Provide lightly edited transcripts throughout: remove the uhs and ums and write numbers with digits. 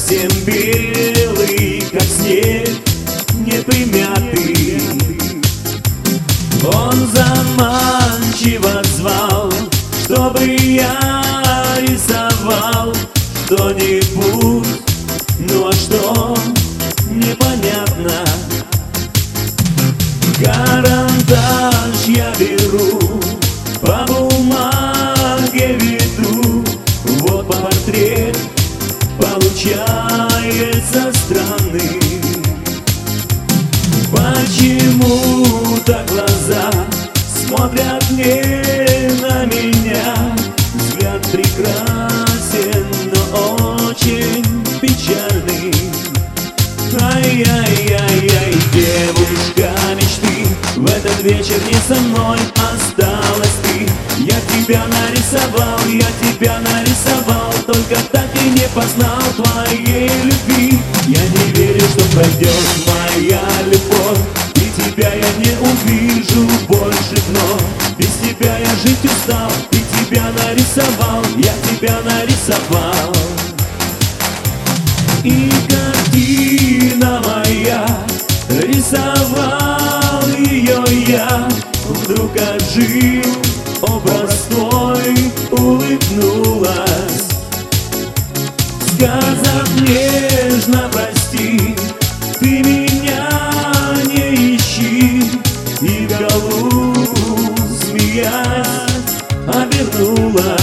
совсем белый, как снег, не примятый. Он заманчиво звал, чтобы я рисовал что-нибудь. Ну а что, непонятно. Карандаш я беру, по бумаге веду, вот портрет получается странный. Почему-то глаза смотрят не на меня, взгляд прекрасен, но очень печальный. Ай-яй-яй-яй, девушка мечты, в этот вечер не со мной осталась ты. Я тебя нарисовал, только так и не познал твоей любви. Я не верю, что пройдет моя любовь, и тебя я не увижу больше вновь. Без тебя я жить устал, и тебя нарисовал, я тебя нарисовал. И картина моя, рисовал ее я, вдруг ожил образ твой, улыбнулась, сказав нежно прости, ты меня не ищи, и в голову смеясь обернулась.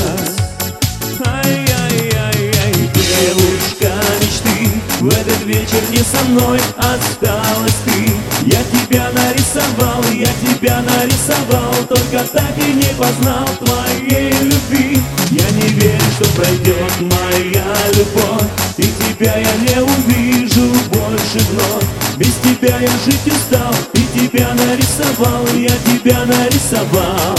Ай-яй-яй-яй, девушка мечты, в этот вечер не со мной осталась ты. Я тебя нарисовал, только так и не познал твоей любви. Я не верю, что пройдет моя любовь, и тебя я не увижу больше вновь. Без тебя я жить устал, и тебя нарисовал, я тебя нарисовал.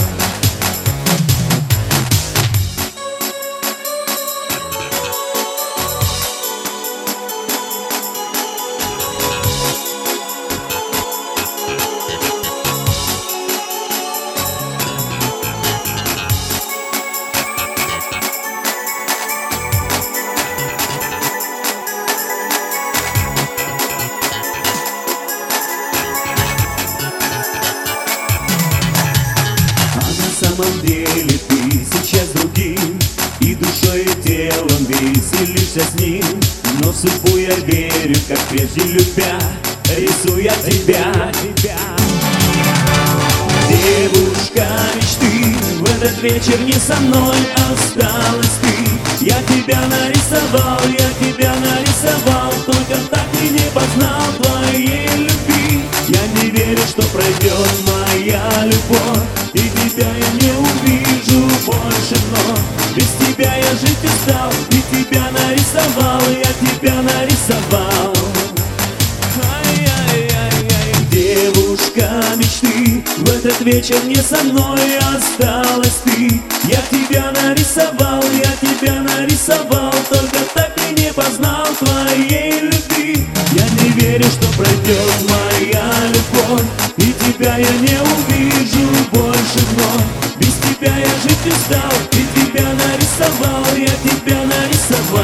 На самом деле ты сейчас другим, и душой и телом веселишься с ним. Но в судьбу я верю, как прежде любя, рисуя тебя. Девушка мечты, в этот вечер не со мной осталась ты. Я тебя нарисовал, только так и не познал твоей любви. Я не верю, что пройдет моя любовь, и тебя я не увижу больше вновь. Без тебя я жить устал, и тебя нарисовал, я тебя нарисовал. Ай-яй-яй-яй, девушка мечты, в этот вечер не со мной осталась ты. Я тебя нарисовал, только так и не познал твоей любви. Я не верю, что пройдет моя любовь, и тебя я не увижу больше вновь. Без тебя я жить устал, и тебя нарисовал, я тебя нарисовал.